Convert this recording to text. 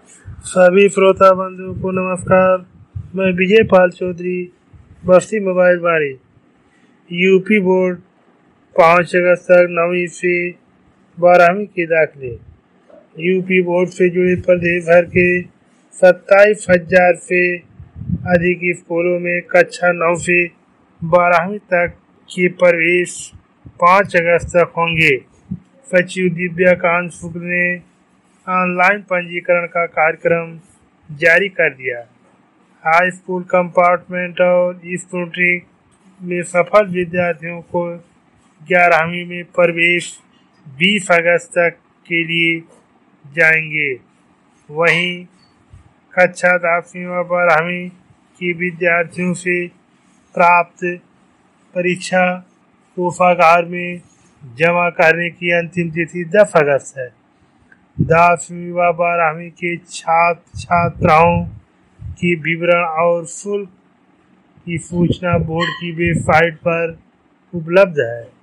सभी श्रोता बंधुओं को नमस्कार। मैं विजय पाल चौधरी, बस्ती मोबाइल बाड़ी। यूपी बोर्ड 5 अगस्त तक 9वीं से 12वीं के दाखिले। यूपी बोर्ड से जुड़े प्रदेश भर के 27,000 से अधिक स्कूलों में कक्षा 9 से 12वीं तक के प्रवेश 5 अगस्त तक होंगे। सचिव दिव्याकांत शुक्ल ने ऑनलाइन पंजीकरण का कार्यक्रम जारी कर दिया। हाई स्कूल कंपार्टमेंट और स्कूटरी में सफल विद्यार्थियों को 11वीं में प्रवेश 20 अगस्त तक के लिए जाएंगे। वहीं कक्षा 10वीं व 12वीं के विद्यार्थियों से प्राप्त परीक्षा कोषागार में जमा करने की अंतिम तिथि 10 अगस्त है। 10वीं व 12वीं के छात्र छात्राओं की विवरण और शुल्क की सूचना बोर्ड की वेबसाइट पर उपलब्ध है।